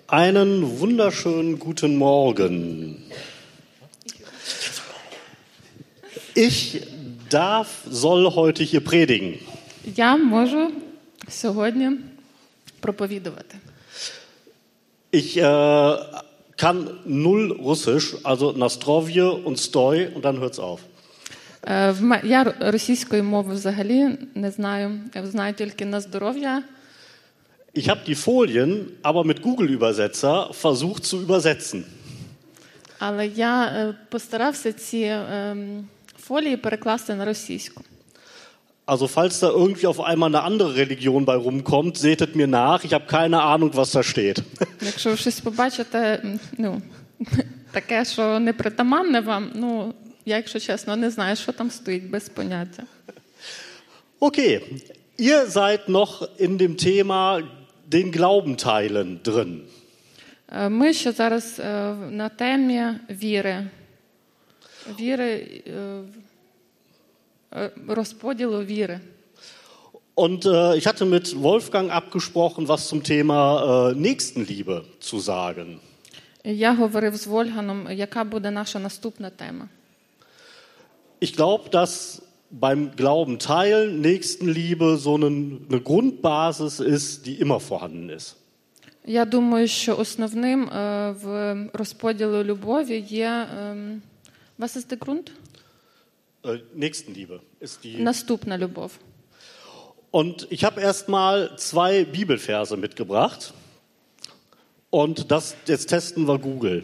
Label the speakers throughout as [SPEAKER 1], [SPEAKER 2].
[SPEAKER 1] Einen wunderschönen guten Morgen. Ich soll heute hier predigen.
[SPEAKER 2] Я можу сьогодні проповідувати.
[SPEAKER 1] Ich kann null Russisch, also Nastrovje und Stoi und dann hört's auf.
[SPEAKER 2] Я російської мови взагалі не знаю. Я знаю тільки на здоров'я.
[SPEAKER 1] Ich habe die Folien aber mit Google-Übersetzer versucht zu übersetzen.
[SPEAKER 2] Але я постарався ці фолії перекласти на російську.
[SPEAKER 1] Also falls da irgendwie auf einmal eine andere Religion bei rumkommt, seht es mir nach. Ich habe keine Ahnung, was da steht.
[SPEAKER 2] Якщо ви щось побачите, таке, що не притаманне вам, я, якщо чесно, не знаю, що там стоїть, без поняття.
[SPEAKER 1] Okay, ihr seid noch in dem Thema den Glaubenteilen drin.
[SPEAKER 2] Ми ще зараз на темі віри. Розподілу віри.
[SPEAKER 1] Und ich hatte mit Wolfgang abgesprochen, was zum Thema Nächstenliebe zu sagen.
[SPEAKER 2] Я говорив з Вольганом, яка буде наша наступна тема.
[SPEAKER 1] Ich glaube, dass beim Glauben teilen Nächstenliebe so eine Grundbasis ist, die immer vorhanden ist.
[SPEAKER 2] Я думаю, що основним в розподілу любові є was ist der Grund?
[SPEAKER 1] Nächstenliebe ist die.
[SPEAKER 2] Наступна любов.
[SPEAKER 1] Und ich habe erstmal 2 Bibelverse mitgebracht. Und das jetzt testen wir Google.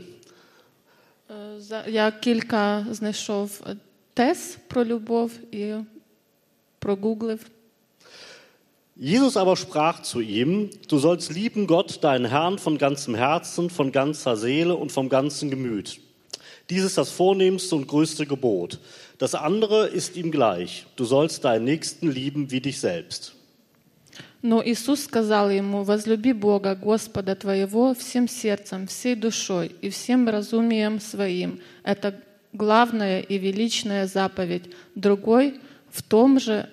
[SPEAKER 2] Я кілька знайшов тез про любов і прогуглив.
[SPEAKER 1] Jesus aber sprach zu ihm: Du sollst lieben Gott, deinen Herrn, von ganzem Herzen, von ganzer Seele und vom ganzen Gemüt. Dies ist das vornehmste und größte Gebot. Das andere ist ihm gleich. Du sollst deinen Nächsten lieben wie dich selbst.
[SPEAKER 2] Но Иисус сказал ему: возлюби Бога, Господа твоего, всем сердцем, всей душой и всем разумием своим. Это главная и величная заповедь. Другой в том же,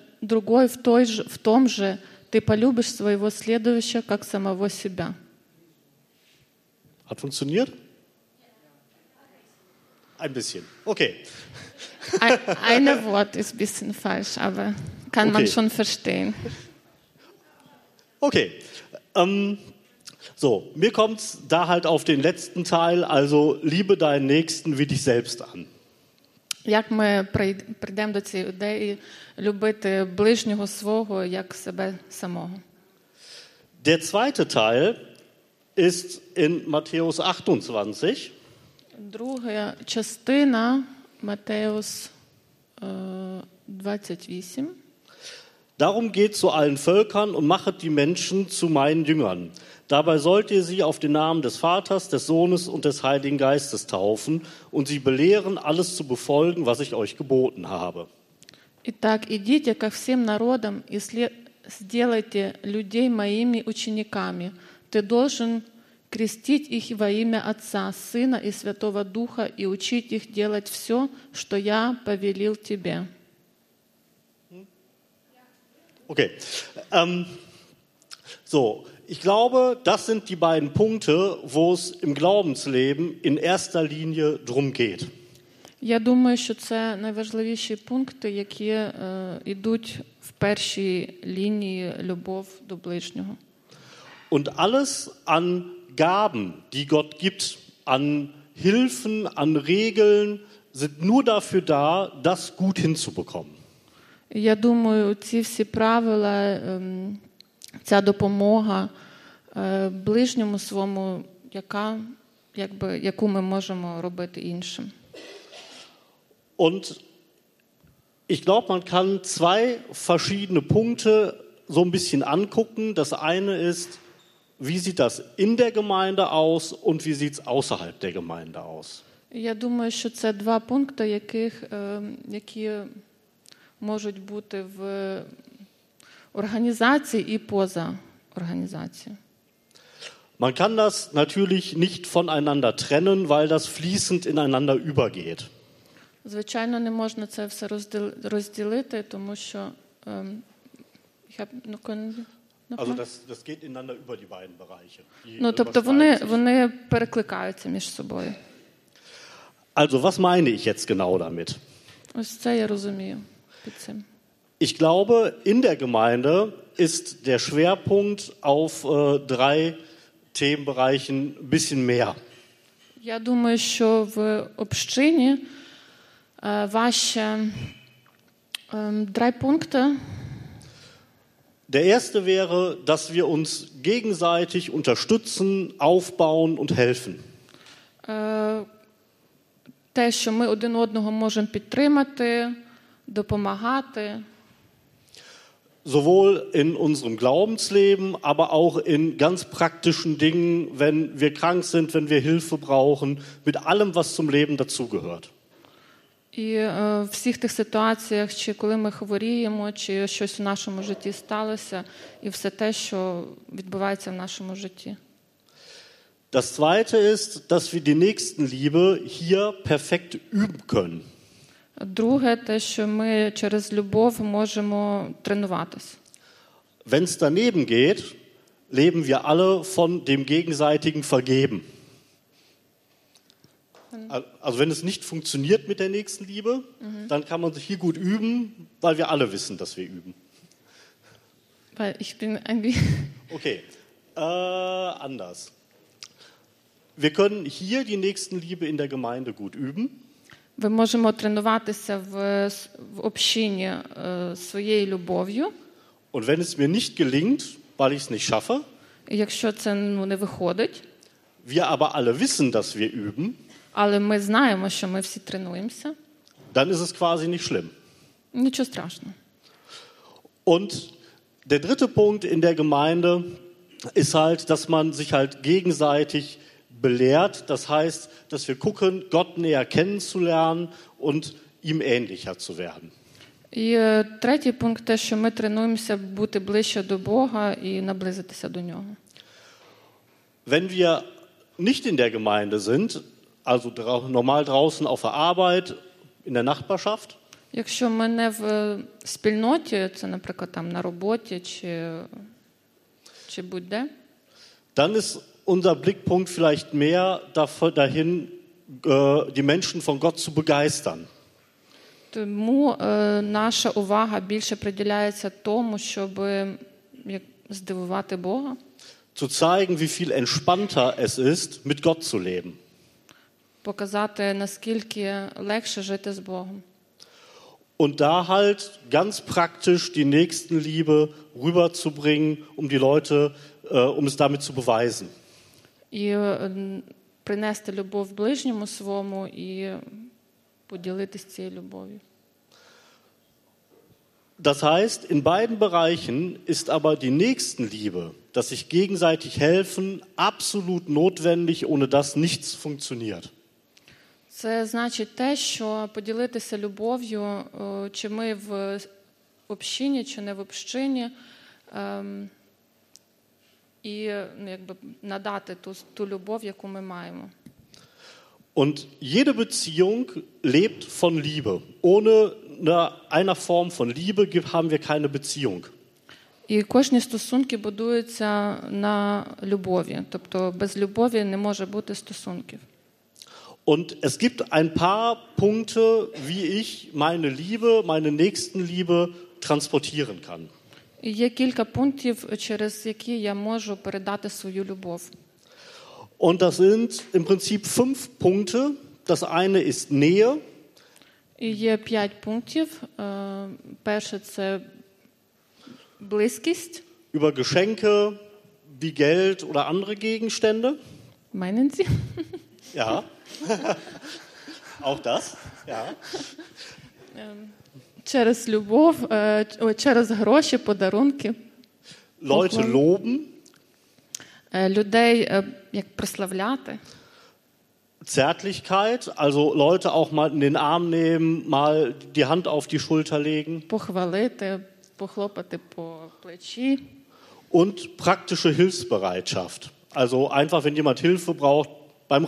[SPEAKER 2] ты полюбишь своего следующего, как самого себя.
[SPEAKER 1] Hat funktioniert? Ein bisschen. Okay.
[SPEAKER 2] Ein Wort ist ein bisschen falsch, aber kann man schon verstehen.
[SPEAKER 1] Okay. So, mir kommt es da halt auf den letzten Teil, also liebe deinen Nächsten wie dich selbst an.
[SPEAKER 2] Як ми прийдемо до цієї ідеї любити ближнього свого як себе самого?
[SPEAKER 1] Der zweite Teil ist in Matthäus 28.
[SPEAKER 2] Друга частина Матеус 28.
[SPEAKER 1] Darum geht zu allen Völkern und machet die Menschen zu meinen Jüngern. Dabei sollt ihr sie auf den Namen des Vaters, des Sohnes und des Heiligen Geistes taufen und sie belehren, alles zu befolgen, was ich euch geboten habe.
[SPEAKER 2] Итак, идите ко всем народам и сделайте людей моими учениками. Ты должен крестить их во имя Отца, Сына и Святого Духа и учить их делать все, что я повелел тебе.
[SPEAKER 1] Okay. So, ich glaube, das sind die beiden Punkte, wo es im Glaubensleben in erster Linie drum geht.
[SPEAKER 2] Я думаю, що це найважливіші пункти, які йдуть в першій лінії любов до ближнього.
[SPEAKER 1] Und alles an Gaben, die Gott gibt, an Hilfen, an Regeln, sind nur dafür da, das gut hinzubekommen.
[SPEAKER 2] Я думаю, ці всі правила, ця допомога ближньому своєму, яку ми можемо робити іншим.
[SPEAKER 1] Und ich glaube, man kann 2 verschiedene Punkte so ein bisschen angucken. Das eine ist, wie sieht das in der Gemeinde aus und wie sieht es außerhalb der Gemeinde aus?
[SPEAKER 2] Я думаю, що це 2 пункти, які можуть бути в організації і поза організацією.
[SPEAKER 1] Man kann das natürlich nicht voneinander trennen, weil das fließend ineinander übergeht.
[SPEAKER 2] Звичайно, не можна це все розділити, тому що
[SPEAKER 1] Also das geht ineinander über die beiden Bereiche. Die
[SPEAKER 2] Ну, тобто вони перекликаються між собою.
[SPEAKER 1] Also was meine ich jetzt genau damit?
[SPEAKER 2] Ось це я розумію під цим.
[SPEAKER 1] Ich glaube, in der Gemeinde ist der Schwerpunkt auf 3 Themenbereichen ein bisschen mehr.
[SPEAKER 2] Я думаю, що в общині важче 3 пункти.
[SPEAKER 1] Der erste wäre, dass wir uns gegenseitig unterstützen, aufbauen und helfen.
[SPEAKER 2] Те, що ми один одного можемо підтримати, допомагати.
[SPEAKER 1] Sowohl in unserem Glaubensleben, aber auch in ganz praktischen Dingen, wenn wir krank sind, wenn wir Hilfe brauchen, mit allem, was zum Leben dazugehört.
[SPEAKER 2] І в всіх тих ситуаціях, чи коли ми хворіємо, чи щось в нашому житті сталося, і все те, що відбувається в нашому житті.
[SPEAKER 1] Das Zweite ist, dass wir die Nächstenliebe hier perfekt üben können.
[SPEAKER 2] Друге, те, що ми через любов можемо тренуватись.
[SPEAKER 1] Wenn es daneben geht, leben wir alle von dem gegenseitigen Vergeben. Also wenn es nicht funktioniert mit der Nächstenliebe, dann kann man sich hier gut üben, weil wir alle wissen, dass wir üben.
[SPEAKER 2] Weil ich bin irgendwie...
[SPEAKER 1] Okay, anders. Wir können hier die Nächstenliebe in der Gemeinde gut üben.
[SPEAKER 2] Ви можемо тренуватися в общині своєю любов'ю.
[SPEAKER 1] Und wenn es mir nicht gelingt, weil ich es nicht schaffe,
[SPEAKER 2] І якщо це не виходить,
[SPEAKER 1] wir aber alle wissen, dass wir üben,
[SPEAKER 2] але ми знаємо, що ми всі тренуємося,
[SPEAKER 1] dann ist es quasi nicht schlimm.
[SPEAKER 2] нічого страшного.
[SPEAKER 1] Und der dritte Punkt in der Gemeinde ist halt, dass man sich halt gegenseitig belehrt. Das heißt, dass wir gucken, Gott näher kennenzulernen und ihm ähnlicher zu werden.
[SPEAKER 2] І третій пункт – те, що ми тренуємося бути ближче до Бога і наблизитися до Нього.
[SPEAKER 1] Wenn wir nicht in der Gemeinde sind, also normal draußen auf der Arbeit, in der Nachbarschaft,
[SPEAKER 2] Якщо ми не в спільноті, це, наприклад, там на роботі чи будь-де,
[SPEAKER 1] dann ist unser Blickpunkt vielleicht mehr dahin, die Menschen von Gott zu begeistern.
[SPEAKER 2] тому наша увага більше приділяється тому, щоб здивувати Бога.
[SPEAKER 1] Zu zeigen, wie viel entspannter es ist, mit Gott zu leben.
[SPEAKER 2] Показати, наскільки легше жити з Богом.
[SPEAKER 1] Und da halt ganz praktisch die Nächstenliebe rüberzubringen, um die Leute, um es damit zu beweisen.
[SPEAKER 2] І принести любов ближньому своєму і поділитися цією любов'ю.
[SPEAKER 1] Das heißt, in beiden Bereichen ist aber die Nächstenliebe, dass sich gegenseitig helfen, absolut notwendig, ohne das nichts funktioniert.
[SPEAKER 2] Це значить те, що поділитися любов'ю, чи ми в общині, чи не в общині, і якби надати ту любов, яку ми маємо.
[SPEAKER 1] Und jede Beziehung lebt von Liebe. Ohne einer Form von Liebe haben wir keine Beziehung.
[SPEAKER 2] І кожні стосунки будуються на любові. Тобто без любові не може бути стосунків.
[SPEAKER 1] Und es gibt ein paar Punkte, wie ich meine Liebe, meine Nächstenliebe transportieren kann.
[SPEAKER 2] І є кілька пунктів, через які я можу передати свою любов.
[SPEAKER 1] Und das sind im Prinzip 5 Punkte. Das eine ist Nähe.
[SPEAKER 2] І є 5 пунктів. Перше – це близькість.
[SPEAKER 1] Über Geschenke wie Geld oder andere Gegenstände.
[SPEAKER 2] Meinen Sie?
[SPEAKER 1] Ja. Auch das. Ja.
[SPEAKER 2] Через любов, через гроші, подарунки.
[SPEAKER 1] Leute loben.
[SPEAKER 2] Людей як прославляти.
[SPEAKER 1] Zärtlichkeit, also Leute auch mal in den Arm nehmen, mal die Hand auf die Schulter legen.
[SPEAKER 2] Похвалити, похлопати по плечі.
[SPEAKER 1] Und praktische Hilfsbereitschaft. Also einfach, wenn jemand Hilfe braucht, beim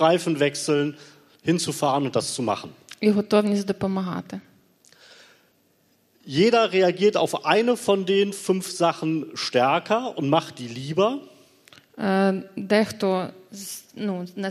[SPEAKER 1] Reifenwechseln hinzufahren und das zu machen.
[SPEAKER 2] І готовність допомагати.
[SPEAKER 1] Jeder reagiert auf eine von den 5 Sachen stärker und macht die lieber.
[SPEAKER 2] Дехто на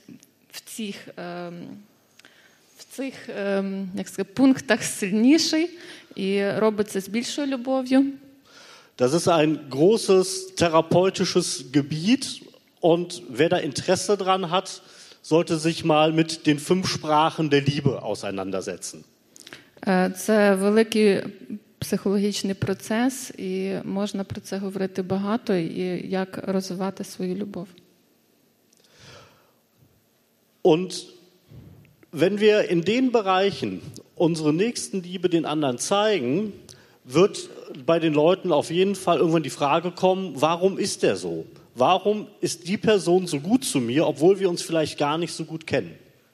[SPEAKER 2] цих як сказати, пунктах сильніший і робить це з більшою любов'ю.
[SPEAKER 1] Das ist ein großes therapeutisches Gebiet und wer da Interesse dran hat, sollte sich mal mit den 5 Sprachen der Liebe auseinandersetzen.
[SPEAKER 2] Це великий психологічний процес, і можна про це говорити багато, і як розвивати свою любов.
[SPEAKER 1] Und wenn wir in den Bereichen unsere Nächstenliebe den anderen zeigen, wird bei den Leuten auf jeden Fall irgendwann die Frage kommen, warum ist der so? Warum ist die Person so gut zu mir, obwohl wir uns vielleicht gar nicht so gut kennen?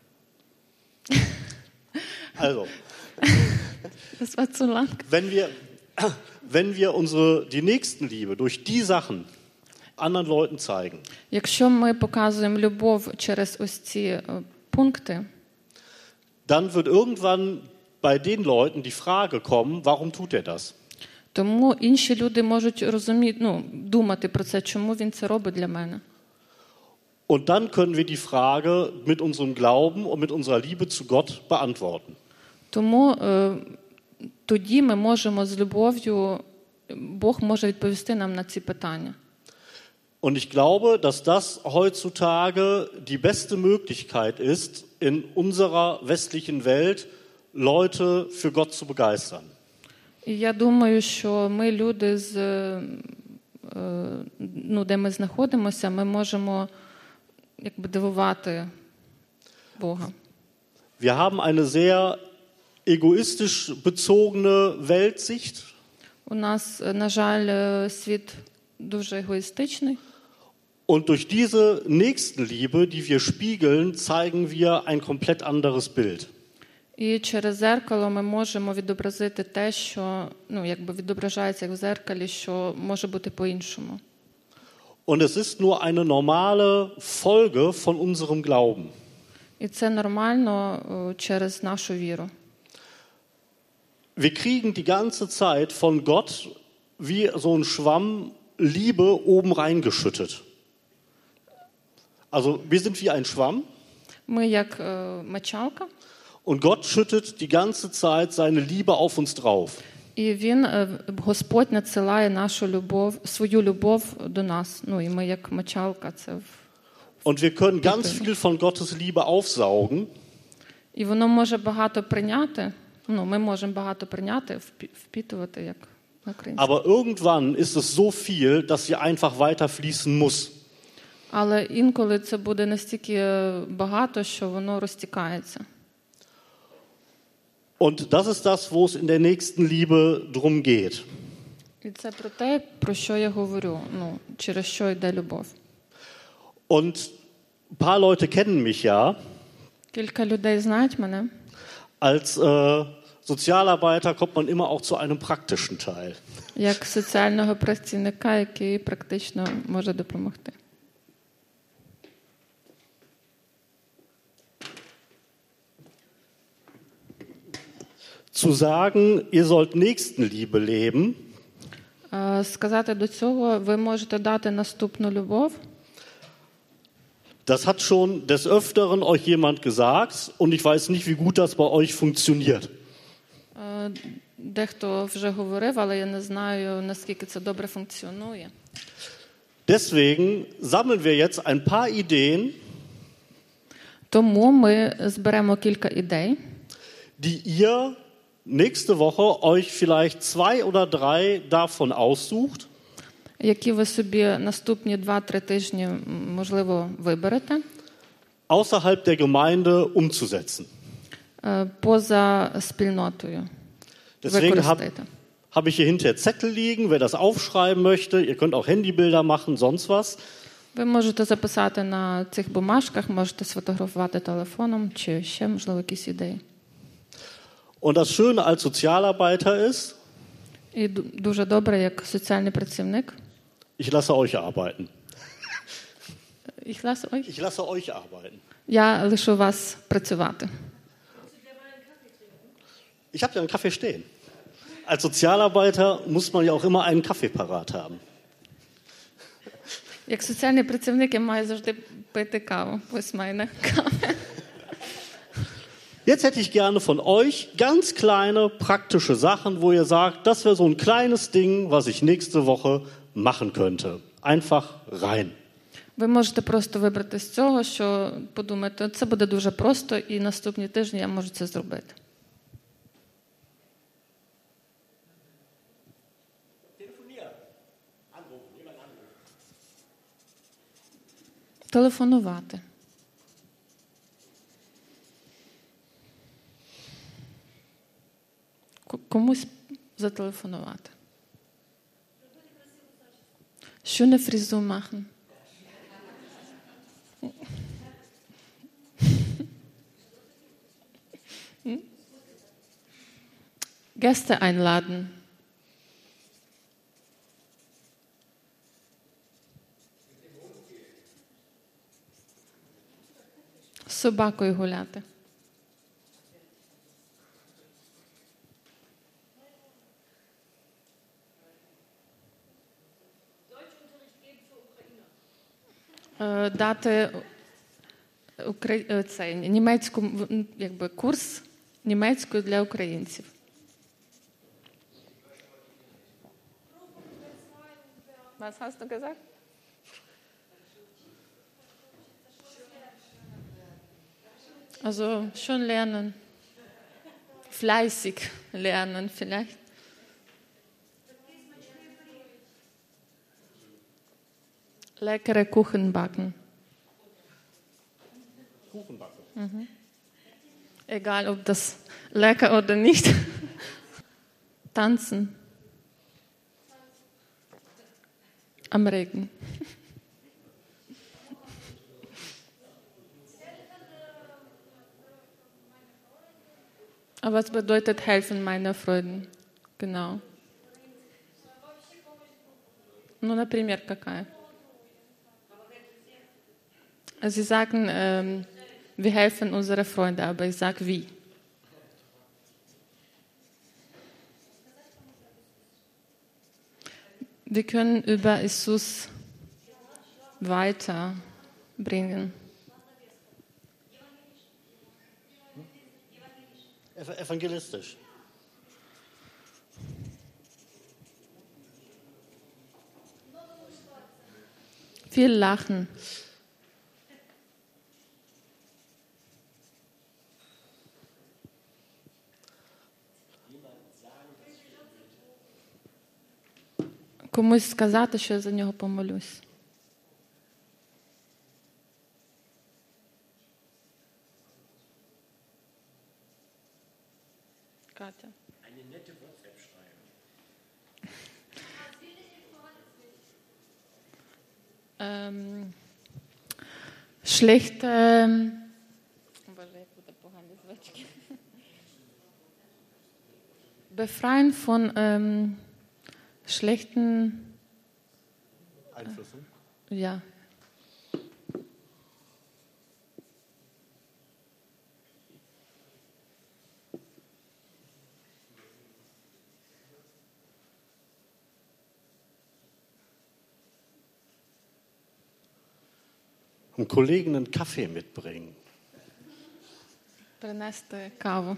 [SPEAKER 1] Also,
[SPEAKER 2] Das war zu lang.
[SPEAKER 1] wenn wir die Nächstenliebe durch die Sachen anderen Leuten zeigen,
[SPEAKER 2] Якщо ми показуємо любов через ось ці пункти,
[SPEAKER 1] dann wird irgendwann bei den Leuten die Frage kommen, warum tut er das?
[SPEAKER 2] тому інші люди можуть думати про це, чому він це робить для мене.
[SPEAKER 1] Und dann können wir die Frage mit unserem Glauben und mit unserer Liebe zu Gott beantworten.
[SPEAKER 2] Тому тоді ми можемо з любов'ю, Бог може відповісти нам на ці питання.
[SPEAKER 1] Und ich glaube, dass das heutzutage die beste Möglichkeit ist, in unserer westlichen Welt Leute für Gott zu begeistern.
[SPEAKER 2] І я думаю, що ми, люди, де ми знаходимося, ми можемо дивувати Бога.
[SPEAKER 1] Wir haben eine sehr egoistisch bezogene Weltsicht.
[SPEAKER 2] У нас, на жаль, світ дуже егоїстичний.
[SPEAKER 1] Und durch diese Nächstenliebe, die wir spiegeln, zeigen wir ein komplett anderes Bild.
[SPEAKER 2] І через зеркало ми можемо відобразити те, що відображається як в зеркалі, що може бути по-іншому.
[SPEAKER 1] Und es ist nur eine normale Folge von unserem Glauben.
[SPEAKER 2] І це нормально через нашу віру.
[SPEAKER 1] Wir kriegen die ganze Zeit von Gott wie so ein Schwamm Liebe oben reingeschüttet. Also wir sind wie ein Schwamm.
[SPEAKER 2] Ми як мочалка.
[SPEAKER 1] Und Gott schüttet die ganze Zeit seine Liebe auf uns drauf.
[SPEAKER 2] І Господь надсилає свою любов до нас. І ми як мочалка це.
[SPEAKER 1] Und wir können ganz viel von Gottes Liebe aufsaugen.
[SPEAKER 2] І воно може багато прийняти. Ми можемо багато прийняти, впитувати як на українську.
[SPEAKER 1] Aber irgendwann ist es so viel, dass sie einfach weiter fließen muss.
[SPEAKER 2] Але інколи це буде настільки багато, що воно розтікається.
[SPEAKER 1] Und das ist das, wo es in der Nächstenliebe drum geht.
[SPEAKER 2] І це про те, про що я говорю, через що йде любов.
[SPEAKER 1] Und ein paar Leute kennen mich ja.
[SPEAKER 2] Кілька людей знають мене.
[SPEAKER 1] Als Sozialarbeiter kommt man immer auch zu einem praktischen Teil.
[SPEAKER 2] Як соціального працівника, який практично може допомогти.
[SPEAKER 1] Zu sagen, ihr sollt Nächstenliebe leben,
[SPEAKER 2] сказати до цього, ви можете дати наступну любов.
[SPEAKER 1] Das hat schon des Öfteren euch jemand gesagt und ich weiß nicht, wie gut das bei euch funktioniert.
[SPEAKER 2] Дехто вже говорив, але я не знаю, наскільки це добре функціонує.
[SPEAKER 1] Deswegen sammeln wir jetzt ein paar Ideen,
[SPEAKER 2] тому ми зберемо кілька ідей,
[SPEAKER 1] die ihr nächste Woche euch vielleicht 2 oder 3 davon aussucht.
[SPEAKER 2] Які ви собі наступні 2-3 тижні, можливо, виберете.
[SPEAKER 1] Außerhalb der Gemeinde umzusetzen.
[SPEAKER 2] Поза спільнотою.
[SPEAKER 1] Deswegen habe ich hier hinter Zettel liegen, wer das aufschreiben möchte. Ihr könnt auch Handybilder machen, sonst was.
[SPEAKER 2] Ви можете записати на цих бумажках, можете сфотографувати телефоном, чи ще, можливо, якісь ідеї.
[SPEAKER 1] Und das Schöne als Sozialarbeiter ist,
[SPEAKER 2] і дуже добре, як соціальний працівник.
[SPEAKER 1] Ich lasse euch arbeiten.
[SPEAKER 2] Ich lasse euch?
[SPEAKER 1] Ich lasse euch arbeiten.
[SPEAKER 2] Я лишу вас працювати.
[SPEAKER 1] Ich habe ja einen Kaffee stehen. Als Sozialarbeiter muss man ja auch immer einen Kaffee parat haben.
[SPEAKER 2] Як соціальний працівник я маю завжди пити каву. Ось мене кава.
[SPEAKER 1] Jetzt hätte ich gerne von euch ganz kleine praktische Sachen, wo ihr sagt, das wäre so ein kleines Ding, was ich nächste Woche machen könnte. Einfach rein.
[SPEAKER 2] Ви можете просто вибрати з цього, що подумаєте, це буде дуже просто, і наступні тижні я можу це зробити. Телефонувати. Комусь зателефонувати. Schöne Frisur machen. Gäste einladen. З собакою гуляти. Дати німецьку, якби, курс німецької для українців. Was hast du gesagt? Also schon lernen. Fleißig lernen vielleicht. Leckere Kuchen backen.
[SPEAKER 1] Kuchen backen.
[SPEAKER 2] Mhm. Egal, ob das lecker oder nicht. Tanzen. Am Regen. Aber was bedeutet helfen meiner Freunden? Genau. Ну, например, какая? Sie sagen, wir helfen unsere Freunde, aber ich sage wie. Wir können über Jesus weiterbringen.
[SPEAKER 1] Evangelistisch.
[SPEAKER 2] Viel lachen. Комусь сказати, що я за нього помолюсь. Катя.
[SPEAKER 3] Eine nette WhatsApp schreiben.
[SPEAKER 2] Schlechte... Боже, як буде погані звички. Befreien von schlechten
[SPEAKER 1] Einflüssen.
[SPEAKER 2] Ja.
[SPEAKER 1] Einem Kollegen einen Kaffee mitbringen.
[SPEAKER 2] Принести каву.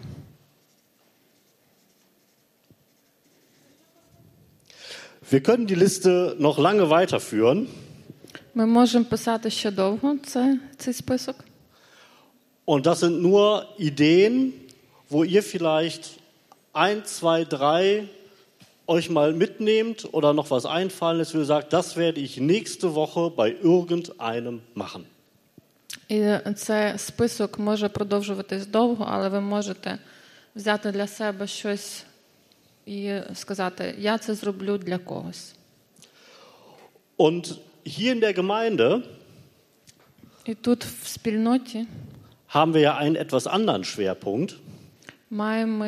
[SPEAKER 1] Wir können die Liste noch lange weiterführen.
[SPEAKER 2] Ми можемо писати ще довго цей список.
[SPEAKER 1] Und das sind nur Ideen, wo ihr vielleicht 1, 2, 3 euch mal mitnehmt oder noch was einfallen ist, wo ihr sagt, das werde ich nächste Woche bei irgendeinem machen.
[SPEAKER 2] І цей список може продовжуватись довго, але ви можете взяти для себе щось і сказати, я це зроблю для когось.
[SPEAKER 1] Und hier in der Gemeinde
[SPEAKER 2] І тут в спільноті
[SPEAKER 1] haben wir ja einen etwas anderen Schwerpunkt.
[SPEAKER 2] маємо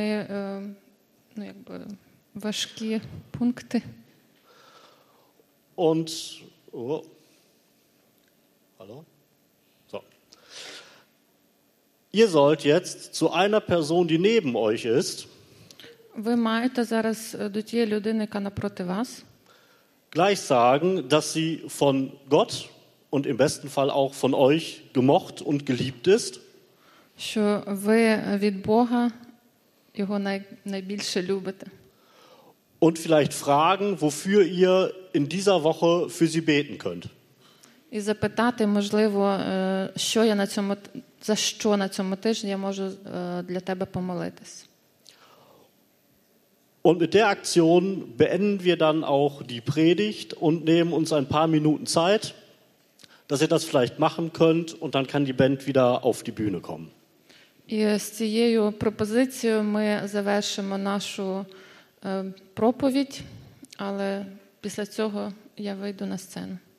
[SPEAKER 2] важкі пункти.
[SPEAKER 1] Und hallo? So. Ihr sollt jetzt zu einer Person, die neben euch ist,
[SPEAKER 2] Ви маєте зараз до тієї людини, яка напроти вас,
[SPEAKER 1] gleich sagen, dass sie von Gott und im besten Fall auch von euch gemocht und geliebt ist.
[SPEAKER 2] що ви від Бога його найбільше любите.
[SPEAKER 1] Und vielleicht fragen, wofür ihr in dieser Woche für sie beten könnt.
[SPEAKER 2] І запитати, можливо, що я за що на цьому тижні я можу для тебе помолитись.
[SPEAKER 1] Und mit der Aktion beenden wir dann auch die Predigt und nehmen uns ein paar Minuten Zeit, dass ihr das vielleicht machen könnt und dann kann die Band wieder auf die Bühne kommen.
[SPEAKER 2] І з цією пропозицією ми завершимо нашу проповідь, але після цього я вийду на сцену.